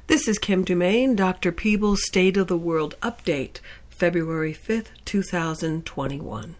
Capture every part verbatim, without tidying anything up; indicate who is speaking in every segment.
Speaker 1: This is Kim Dumaine, Doctor Peebles' State of the World Update, February fifth, two thousand twenty-one.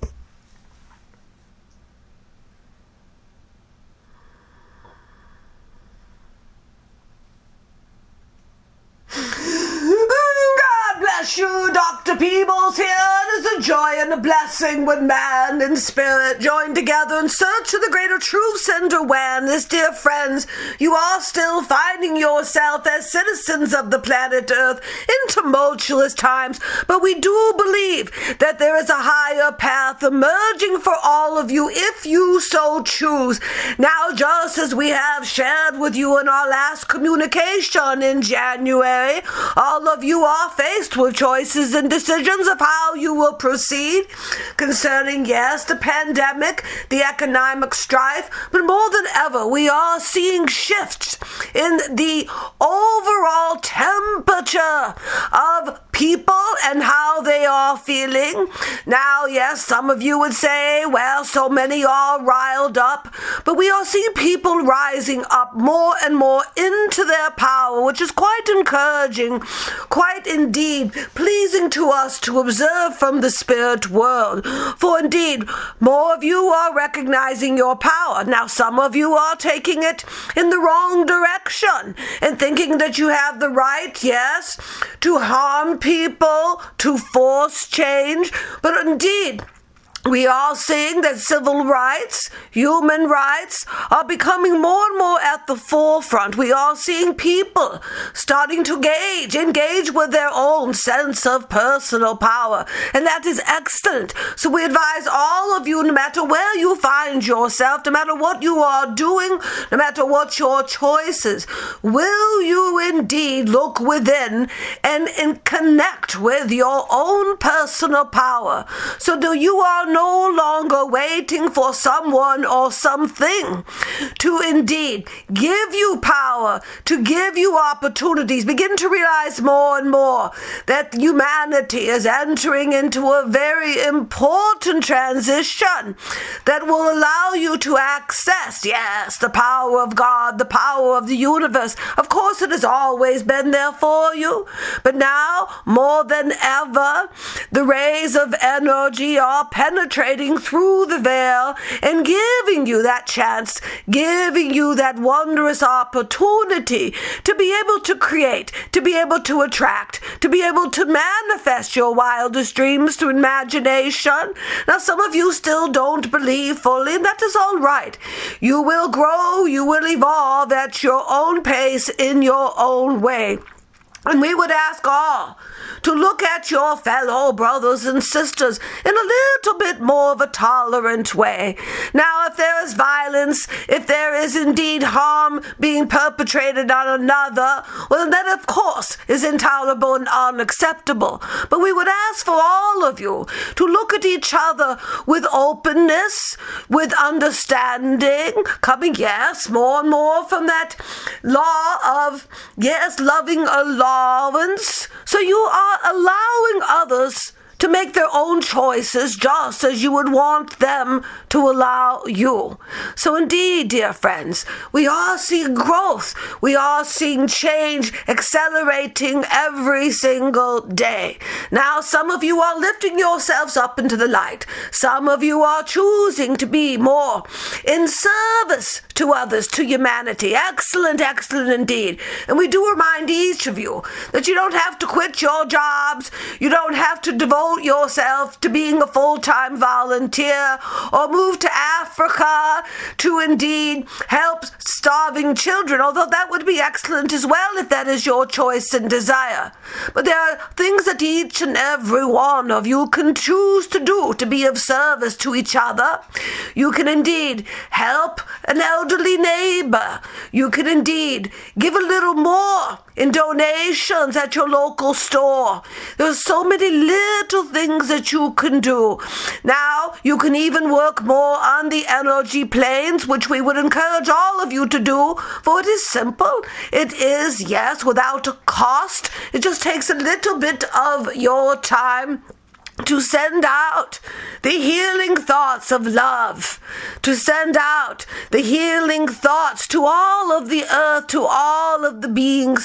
Speaker 2: You, Doctor Peebles here. It is a joy and a blessing when man and spirit join together in search of the greater truths and awareness. Dear friends, you are still finding yourself as citizens of the planet Earth in tumultuous times, but we do believe that there is a higher path emerging for all of you if you so choose. Now, just as we have shared with you in our last communication in January, all of you are faced with choices and decisions of how you will proceed concerning, yes, the pandemic, the economic strife, but more than ever, we are seeing shifts in the overall temperature of people and how they are feeling. Now, yes, some of you would say, well, so many are riled up, but we are seeing people rising up more and more into their power, which is quite encouraging, quite indeed pleasing to us to observe from the spirit world. For indeed, more of you are recognizing your power. Now, some of you are taking it in the wrong direction and thinking that you have the right, yes, to harm people, to force change. But indeed, we are seeing that civil rights, human rights, are becoming more and more at the forefront. We are seeing people starting to engage, engage with their own sense of personal power, and that is excellent. So we advise all of you, no matter where you find yourself, no matter what you are doing, no matter what your choices, will you indeed look within and, and connect with your own personal power, so that you are no longer waiting for someone or something to indeed give you power, to give you opportunities. Begin to realize more and more that humanity is entering into a very important transition that will allow you to access, yes, the power of God, the power of the universe. Of course, it has always been there for you, but now, more than ever, the rays of energy are penetrating through the veil and giving you that chance, giving you that wondrous opportunity to be able to create, to be able to attract, to be able to manifest your wildest dreams through imagination. Now, some of you still don't believe fully, and that is all right. You will grow, you will evolve at your own pace in your own way. And we would ask all to look at your fellow brothers and sisters in a little bit more of a tolerant way. Now, if there is violence, if there is indeed harm being perpetrated on another, well, that of course is intolerable and unacceptable. But we would ask for all of you to look at each other with openness, with understanding, coming, yes, more and more from that law of, yes, loving allowance. So you are allowing others to make their own choices just as you would want them to allow you. So indeed, dear friends, we are seeing growth. We are seeing change accelerating every single day. Now, some of you are lifting yourselves up into the light. Some of you are choosing to be more in service to others, to humanity. Excellent, excellent indeed. And we do remind each of you that you don't have to quit your jobs. You don't have to devote yourself to being a full-time volunteer or move to Africa to indeed help starving children, although that would be excellent as well if that is your choice and desire. But there are things that each and every one of you can choose to do to be of service to each other. You can indeed help an elderly neighbor. You can indeed give a little more in donations at your local store. There's so many little things that you can do. Now, you can even work more on the energy planes, which we would encourage all of you to do, for it is simple. It is, yes, without a cost. It just takes a little bit of your time to send out the healing thoughts of love, to send out the healing thoughts to all of the earth, to all of the beings, to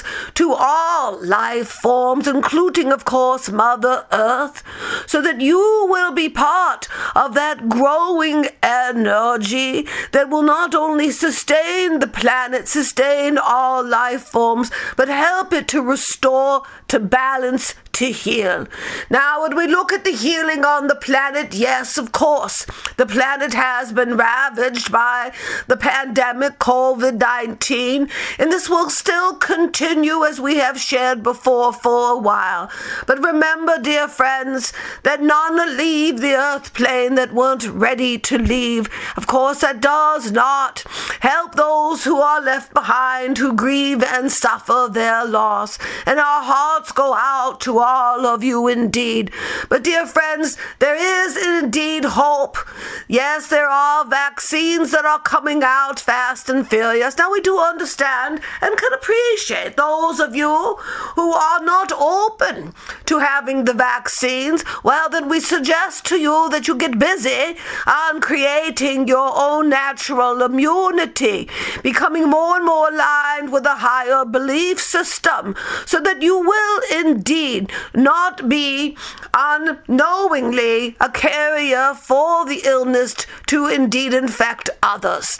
Speaker 2: to all life forms, including, of course, Mother Earth, so that you will be part of that growing energy that will not only sustain the planet, sustain all life forms, but help it to restore, to balance, to heal. Now, when we look at the healing on the planet, yes, of course, the planet has been ravaged by the pandemic covid nineteen, and this will still continue, as we have shared before, for a while. But remember, dear friends, that none leave the earth plane that weren't ready to leave. Of course, that does not help those who are left behind, who grieve and suffer their loss. And our hearts go out to all of you indeed. But dear friends, there is indeed hope. Yes, there are vaccines that are coming out fast and furious. Now, we do understand and can appreciate those of you who are not open to having the vaccines. Well, then we suggest to you that you get busy on creating your own natural immunity, becoming more and more aligned with a higher belief system, so that you will indeed not be unknowingly a carrier for the illness to indeed infect others.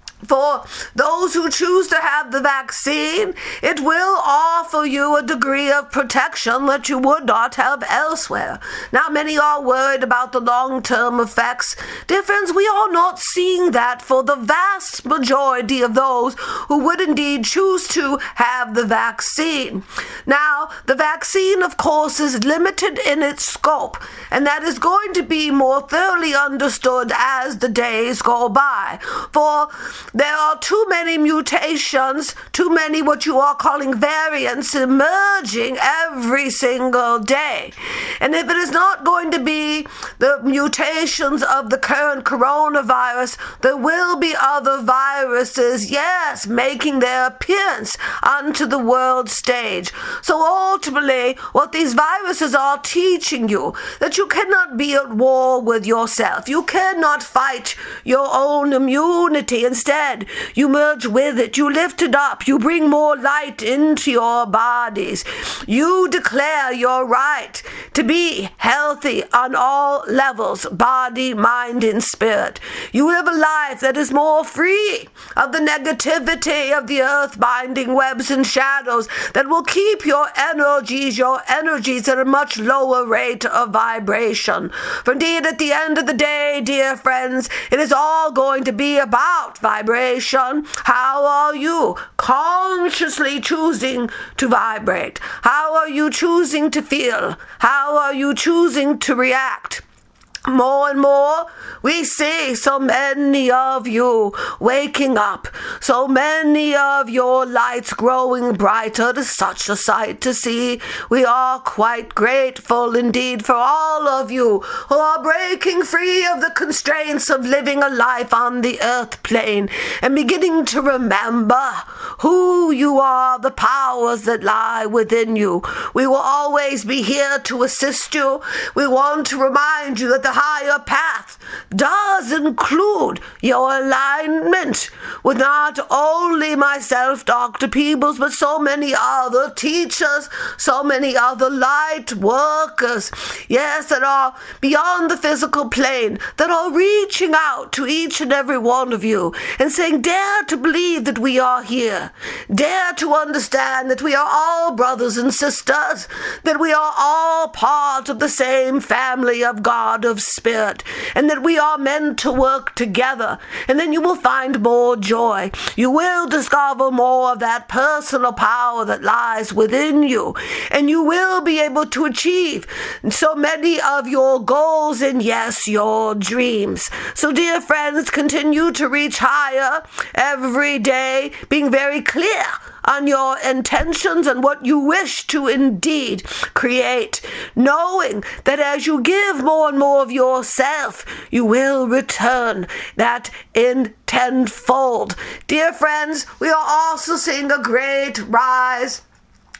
Speaker 2: For those who choose to have the vaccine, it will offer you a degree of protection that you would not have elsewhere. Now, many are worried about the long-term effects. Dear friends, we are not seeing that for the vast majority of those who would indeed choose to have the vaccine. Now, the vaccine, of course, is limited in its scope, and that is going to be more thoroughly understood as the days go by. For there are too many mutations, too many what you are calling variants emerging every single day. And if it is not going to be the mutations of the current coronavirus, there will be other viruses, yes, making their appearance onto the world stage. So ultimately, what these viruses are teaching you, that you cannot be at war with yourself. You cannot fight your own immunity. Instead, you merge with it, you lift it up, you bring more light into your bodies. You declare your right to be healthy on all levels, body, mind, and spirit. You live a life that is more free of the negativity of the earth-binding webs and shadows that will keep your energies, your energies at a much lower rate of vibration. For indeed, at the end of the day, dear friends, it is all going to be about vibration. How are you consciously choosing to vibrate? How are you choosing to feel? How are you choosing to react? More and more, we see so many of you waking up, so many of your lights growing brighter. It is such a sight to see. We are quite grateful indeed for all of you who are breaking free of the constraints of living a life on the earth plane and beginning to remember who you are, the powers that lie within you. We will always be here to assist you. We want to remind you that the higher path does include your alignment with not only myself, Doctor Peebles, but so many other teachers, so many other light workers, yes, that are beyond the physical plane, that are reaching out to each and every one of you and saying, dare to believe that we are here, dare to understand that we are all brothers and sisters, that we are all part of the same family of God, of Spirit, and that we are meant to work together. And then you will find more joy. You will discover more of that personal power that lies within you, and you will be able to achieve so many of your goals and, yes, your dreams. So, dear friends, continue to reach higher every day, being very clear on your intentions and what you wish to indeed create, knowing that as you give more and more of yourself, you will return that in tenfold. Dear friends, we are also seeing a great rise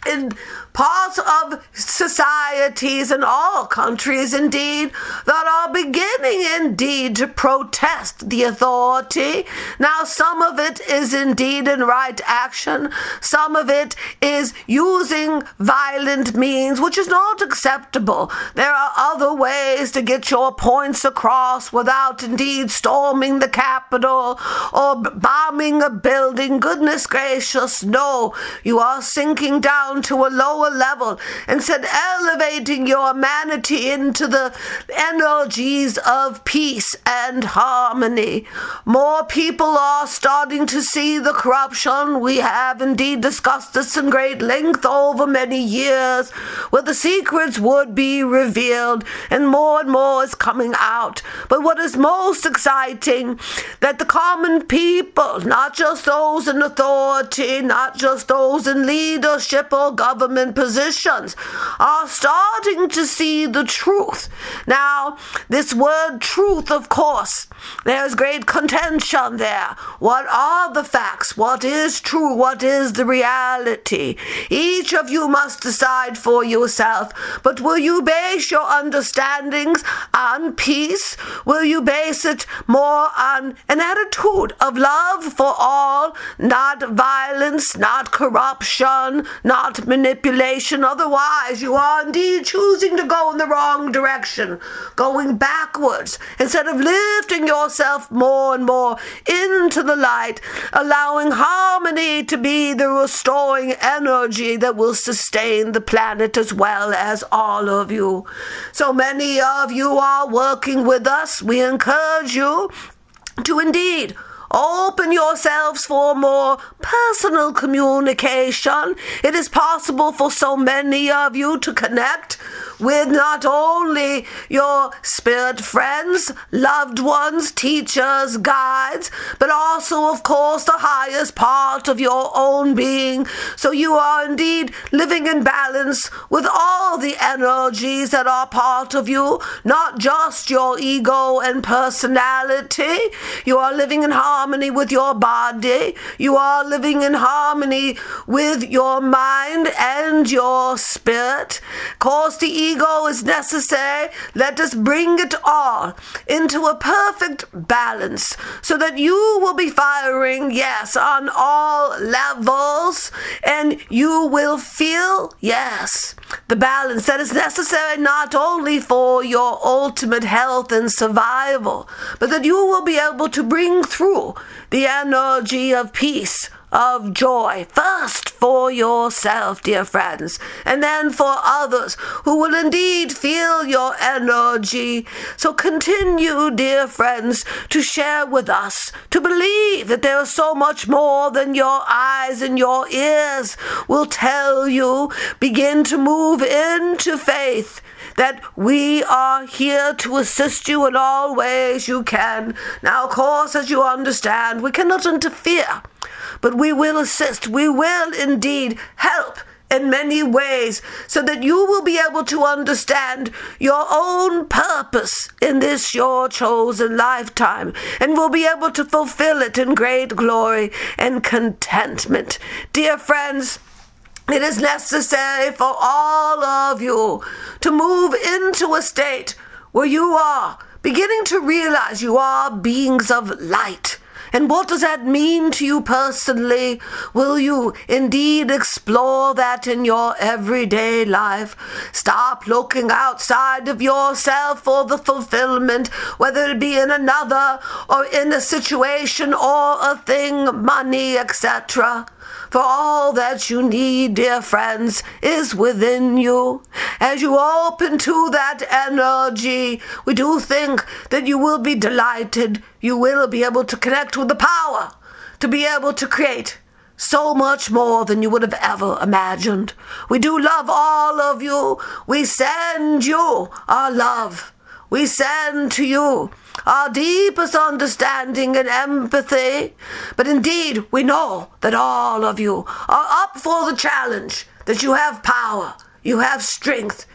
Speaker 2: in parts of societies in all countries, indeed, that are beginning, indeed, to protest the authority. Now, some of it is indeed in right action. Some of it is using violent means, which is not acceptable. There are other ways to get your points across without, indeed, storming the Capitol or bombing a building. Goodness gracious, no. You are sinking down to a lower level, instead elevating your humanity into the energies of peace and harmony. More people are starting to see the corruption. We have indeed discussed this in great length over many years, where the secrets would be revealed, and more and more is coming out. But what is most exciting, that the common people, not just those in authority, not just those in leadership or government positions, are starting to see the truth. Now, this word truth, of course, there's great contention there. What are the facts? What is true? What is the reality? Each of you must decide for yourself. But will you base your understandings on peace? Will you base it more on an attitude of love for all, not violence, not corruption, not manipulation? Otherwise, you are indeed choosing to go in the wrong direction, going backwards, instead of lifting yourself more and more into the light, allowing harmony to be the restoring energy that will sustain the planet as well as all of you. So many of you are working with us. We encourage you to indeed open yourselves for more personal communication. It is possible for so many of you to connect with not only your spirit friends, loved ones, teachers, guides, but also, of course, the highest part of your own being. So you are indeed living in balance with all the energies that are part of you, not just your ego and personality. You are living in harmony with your body. You are living in harmony with your mind and your spirit. Of course, the ego is necessary. Let us bring it all into a perfect balance so that you will be firing, yes, on all levels, and you will feel, yes, the balance that is necessary not only for your ultimate health and survival, but that you will be able to bring through the energy of peace, of joy, first for yourself, dear friends, and then for others who will indeed feel your energy. So continue, dear friends, to share with us, to believe that there is so much more than your eyes and your ears will tell you. Begin to move into faith, that we are here to assist you in all ways you can. Now, of course, as you understand, we cannot interfere, but we will assist. We will indeed help in many ways so that you will be able to understand your own purpose in this your chosen lifetime, and will be able to fulfill it in great glory and contentment. Dear friends, it is necessary for all of you to move into a state where you are beginning to realize you are beings of light. And what does that mean to you personally? Will you indeed explore that in your everyday life? Stop looking outside of yourself for the fulfillment, whether it be in another or in a situation or a thing, money, et cetera. For all that you need, dear friends, is within you. As you open to that energy, we do think that you will be delighted. You will be able to connect with the power to be able to create so much more than you would have ever imagined. We do love all of you. We send you our love. We send to you our deepest understanding and empathy. But indeed, we know that all of you are up for the challenge, that you have power, you have strength,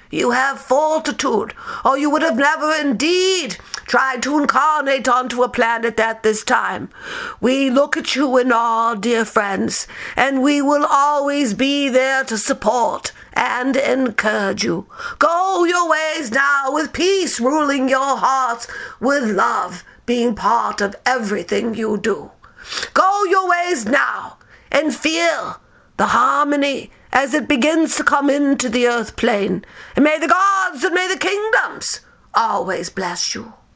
Speaker 2: You have fortitude, or you would have never indeed tried to incarnate onto a planet at this time. We look at you in awe, dear friends, and we will always be there to support and encourage you. Go your ways now with peace ruling your hearts, with love being part of everything you do. Go your ways now and feel the harmony as it begins to come into the earth plane. And may the gods and may the kingdoms always bless you.